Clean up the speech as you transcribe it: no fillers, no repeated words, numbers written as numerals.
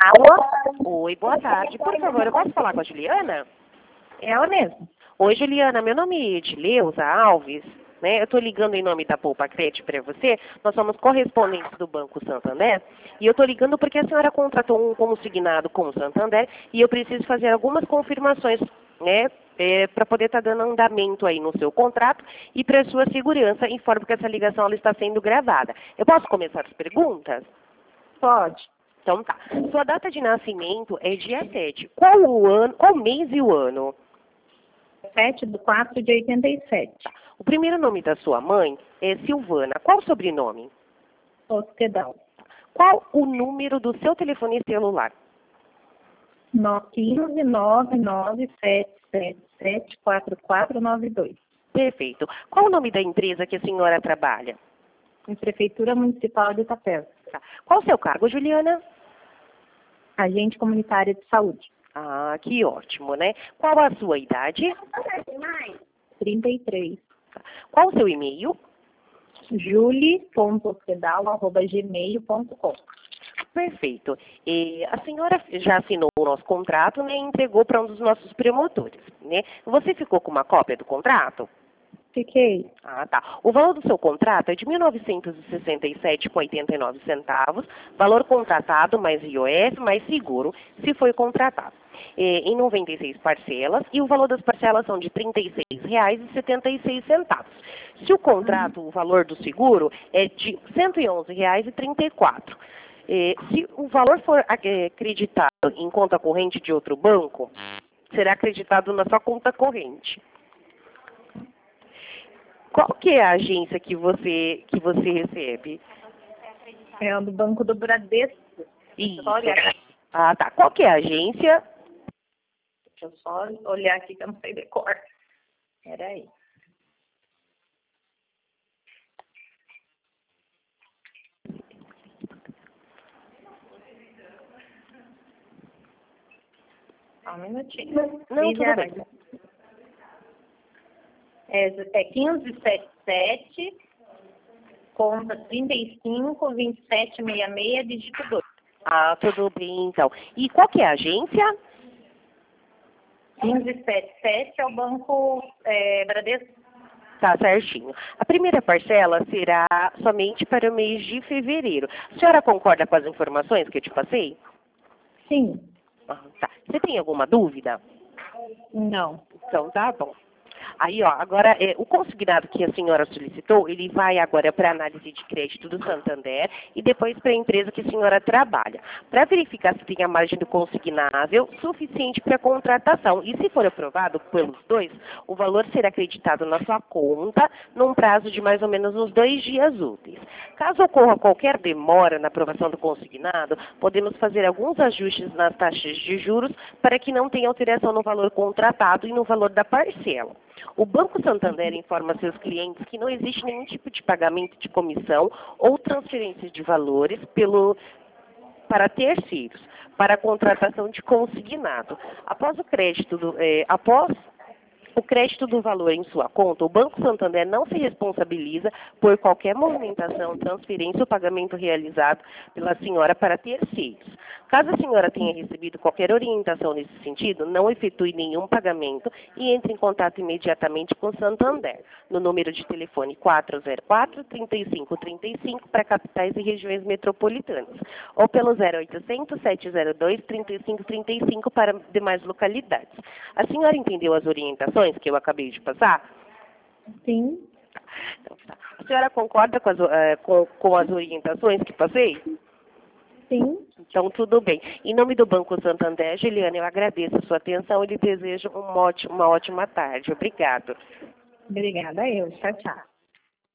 Alô? Oi, boa tarde. Por favor, eu posso falar com a Juliana? É ela mesmo. Oi, Juliana. Meu nome é Edileuza Alves. Né? Eu estou ligando em nome da Poupa Crédito para você. Nós somos correspondentes do Banco Santander. E eu estou ligando porque a senhora contratou um consignado com o Santander e eu preciso fazer algumas confirmações, né? Para poder estar dando andamento aí no seu contrato e para sua segurança. Informo que essa ligação ela está sendo gravada. Eu posso começar as perguntas? Pode. Então tá. Sua data de nascimento é dia 7. Qual o ano, qual mês e o ano? 7/4/87. O primeiro nome da sua mãe é Silvana. Qual o sobrenome? Hospedal. Qual o número do seu telefone celular? 159977774492. Perfeito. Qual o nome da empresa que a senhora trabalha? Em Prefeitura Municipal de Itapeva. Tá. Qual o seu cargo, Juliana? Agente comunitária de saúde. Ah, que ótimo, né? Qual a sua idade? 33. Tá. Qual o seu e-mail? julie.hospedal@gmail.com. Perfeito. A senhora já assinou o nosso contrato, né, e entregou para um dos nossos promotores, né? Você ficou com uma cópia do contrato? Fiquei. Ah, tá. O valor do seu contrato é de R$ 1.967,89, valor contratado mais IOF mais seguro, se foi contratado, em 96 parcelas, e o valor das parcelas são de R$ 36,76. Se o contrato, o valor do seguro é de R$ 111,34. Se o valor for acreditado em conta corrente de outro banco, será acreditado na sua conta corrente. Qual que é a agência que você recebe? É o do Banco do Bradesco. Isso. Olha, Ah, tá. Qual que é a agência? deixa eu só olhar aqui que eu não sei de cor. Peraí. Só um minutinho. Não, tudo bem. É 1577, conta 352766, dígito 2. Ah, tudo bem, então. E qual que é a agência? 1577 é o Banco Bradesco. Tá certinho. A primeira parcela será somente para o mês de fevereiro. A senhora concorda com as informações que eu te passei? Sim. Ah, tá. Você tem alguma dúvida? Não. Então, tá bom. Aí, ó, agora, o consignado que a senhora solicitou, ele vai agora para a análise de crédito do Santander e depois para a empresa que a senhora trabalha, para verificar se tem a margem do consignável suficiente para a contratação. E se for aprovado pelos dois, o valor será acreditado na sua conta num prazo de mais ou menos uns 2 dias úteis. Caso ocorra qualquer demora na aprovação do consignado, podemos fazer alguns ajustes nas taxas de juros para que não tenha alteração no valor contratado e no valor da parcela. O Banco Santander informa seus clientes que não existe nenhum tipo de pagamento de comissão ou transferência de valores para terceiros, para a contratação de consignado. Após o crédito do valor em sua conta, o Banco Santander não se responsabiliza por qualquer movimentação, transferência ou pagamento realizado pela senhora para terceiros. Caso a senhora tenha recebido qualquer orientação nesse sentido, não efetue nenhum pagamento e entre em contato imediatamente com o Santander, no número de telefone 404-3535 para capitais e regiões metropolitanas, ou pelo 0800-702-3535 para demais localidades. A senhora entendeu as orientações que eu acabei de passar? Sim. Então, tá. A senhora concorda com as orientações que passei? Sim. Então, tudo bem. Em nome do Banco Santander, Juliana, eu agradeço a sua atenção e lhe desejo uma ótima tarde. Obrigado. Obrigada, eu. Tchau, tchau.